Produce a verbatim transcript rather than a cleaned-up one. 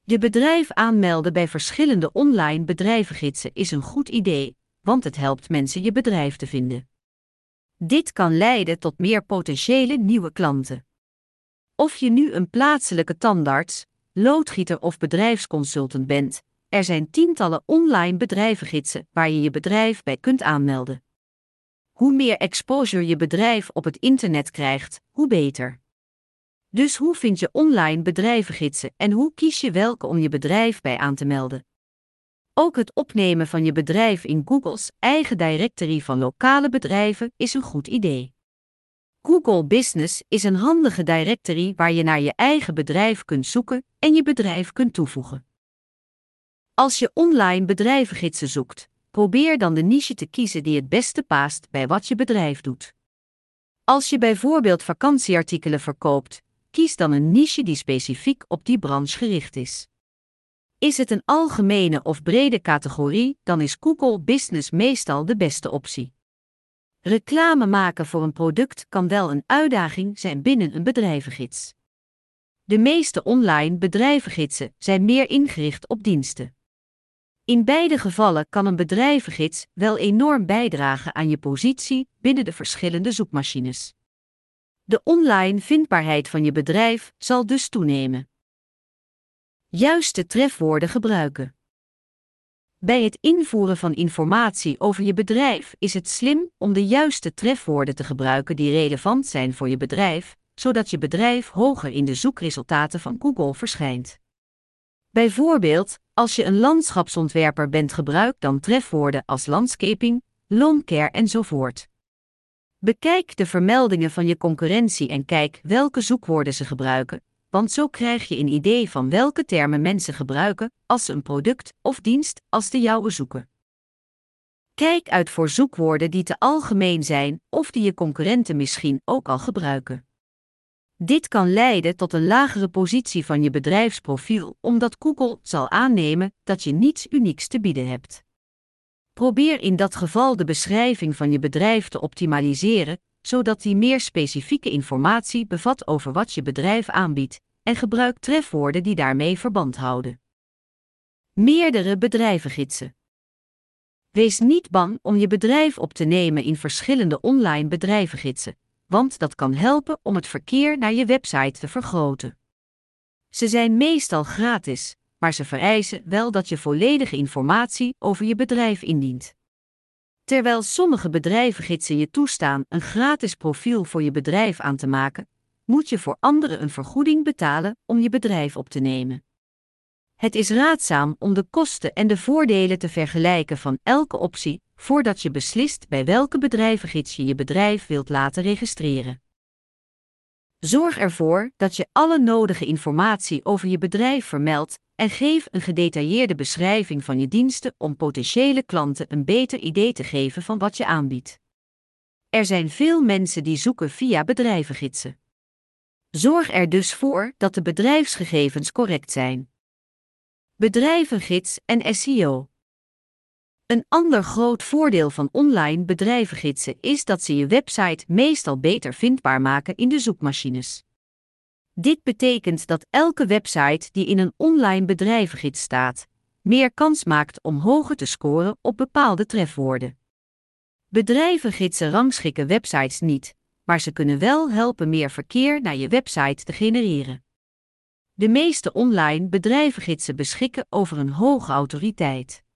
Je bedrijf aanmelden bij verschillende online bedrijvengidsen is een goed idee, want het helpt mensen je bedrijf te vinden. Dit kan leiden tot meer potentiële nieuwe klanten. Of je nu een plaatselijke tandarts, loodgieter of bedrijfsconsultant bent, er zijn tientallen online bedrijvengidsen waar je je bedrijf bij kunt aanmelden. Hoe meer exposure je bedrijf op het internet krijgt, hoe beter. Dus hoe vind je online bedrijvengidsen en hoe kies je welke om je bedrijf bij aan te melden? Ook het opnemen van je bedrijf in Google's eigen directory van lokale bedrijven is een goed idee. Google Business is een handige directory waar je naar je eigen bedrijf kunt zoeken en je bedrijf kunt toevoegen. Als je online bedrijvengidsen zoekt, probeer dan de niche te kiezen die het beste past bij wat je bedrijf doet. Als je bijvoorbeeld vakantieartikelen verkoopt, kies dan een niche die specifiek op die branche gericht is. Is het een algemene of brede categorie, dan is Google Business meestal de beste optie. Reclame maken voor een product kan wel een uitdaging zijn binnen een bedrijvengids. De meeste online bedrijvengidsen zijn meer ingericht op diensten. In beide gevallen kan een bedrijvengids wel enorm bijdragen aan je positie binnen de verschillende zoekmachines. De online vindbaarheid van je bedrijf zal dus toenemen. Juiste trefwoorden gebruiken. Bij het invoeren van informatie over je bedrijf is het slim om de juiste trefwoorden te gebruiken die relevant zijn voor je bedrijf, zodat je bedrijf hoger in de zoekresultaten van Google verschijnt. Bijvoorbeeld, als je een landschapsontwerper bent, gebruik dan trefwoorden als landscaping, lawn care enzovoort. Bekijk de vermeldingen van je concurrentie en kijk welke zoekwoorden ze gebruiken, want zo krijg je een idee van welke termen mensen gebruiken als ze een product of dienst als de jouwe zoeken. Kijk uit voor zoekwoorden die te algemeen zijn of die je concurrenten misschien ook al gebruiken. Dit kan leiden tot een lagere positie van je bedrijfsprofiel, omdat Google zal aannemen dat je niets unieks te bieden hebt. Probeer in dat geval de beschrijving van je bedrijf te optimaliseren, zodat die meer specifieke informatie bevat over wat je bedrijf aanbiedt, en gebruik trefwoorden die daarmee verband houden. Meerdere bedrijvengidsen. Wees niet bang om je bedrijf op te nemen in verschillende online bedrijvengidsen, want dat kan helpen om het verkeer naar je website te vergroten. Ze zijn meestal gratis, maar ze vereisen wel dat je volledige informatie over je bedrijf indient. Terwijl sommige bedrijvengidsen je toestaan een gratis profiel voor je bedrijf aan te maken, moet je voor anderen een vergoeding betalen om je bedrijf op te nemen. Het is raadzaam om de kosten en de voordelen te vergelijken van elke optie, voordat je beslist bij welke bedrijvengids je je bedrijf wilt laten registreren. Zorg ervoor dat je alle nodige informatie over je bedrijf vermeldt en geef een gedetailleerde beschrijving van je diensten om potentiële klanten een beter idee te geven van wat je aanbiedt. Er zijn veel mensen die zoeken via bedrijvengidsen. Zorg er dus voor dat de bedrijfsgegevens correct zijn. Bedrijvengids en S E O. Een ander groot voordeel van online bedrijvengidsen is dat ze je website meestal beter vindbaar maken in de zoekmachines. Dit betekent dat elke website die in een online bedrijvengids staat, meer kans maakt om hoger te scoren op bepaalde trefwoorden. Bedrijvengidsen rangschikken websites niet, maar ze kunnen wel helpen meer verkeer naar je website te genereren. De meeste online bedrijvengidsen beschikken over een hoge autoriteit.